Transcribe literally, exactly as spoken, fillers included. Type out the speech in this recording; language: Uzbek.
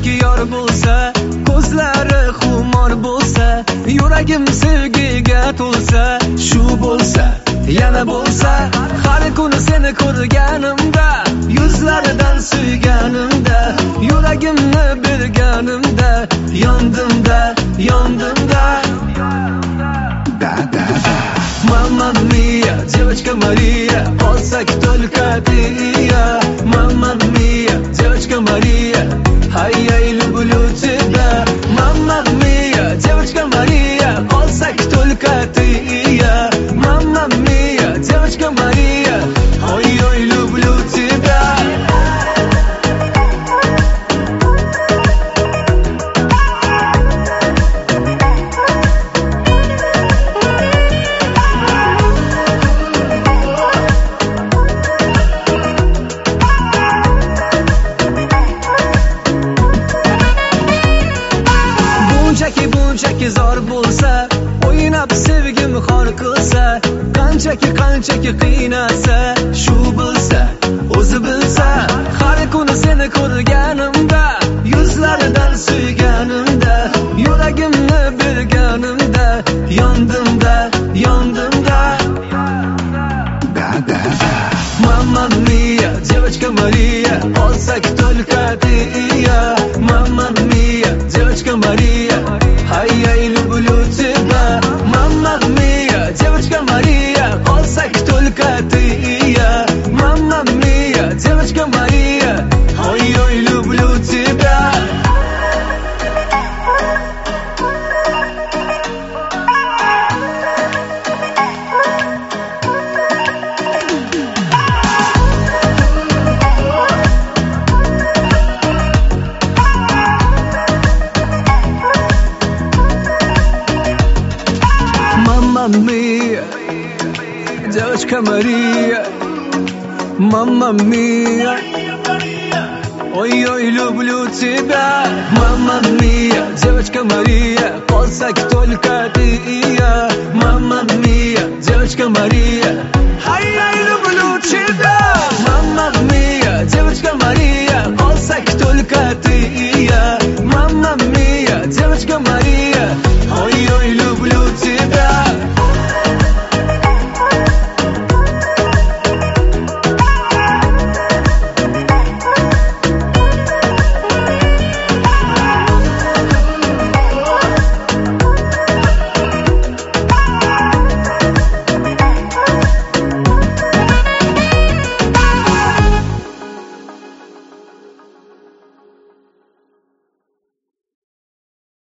bunchaki yor bo'lsa, ko'zlari xumor bo'lsa, yuragim sevgiga to'lsa, shu bo'lsa, yana bo'lsa, har kuni seni ko'rganimda, yuzlaridan suyganimda, yuragimni berganimda, yondimda, yondimda. Da da da. Mamma mia, девочка Мария, olsak только ты и я. Mamma mia, девочка Мария, ай-яй, люблю тебя. Mamma mia, девочка Мария, olsak только ты и я. Mamma mia, девочка Мария, ой-ой, люблю тебя. Bunchaki bunchaki zor bo'lsa, o'ynab sevgim xor qilsa, qanchaki qanchaki qiynasa, shu bilsa, o'zi bilsa, har kuni seni ko'rganimda, yuzlaridan suyganimda, yuragimni berganimda, yondimda, yondimda. Da da da. Mamma mia, девочка Мария, olsak только ты и я. Mamma mia, девочка Мария, ай-яй, люблю тебя. Mamma mia, девочка Мария, olsak только ты и я. Mamma mia, девочка Мария, ой-ой, люблю тебя. Mamma mia, девочка Мария, Mamma mia, ой-ой, люблю тебя. Mamma mia, девочка Мария, olsak только ты и я. Mamma mia, девочка Мария,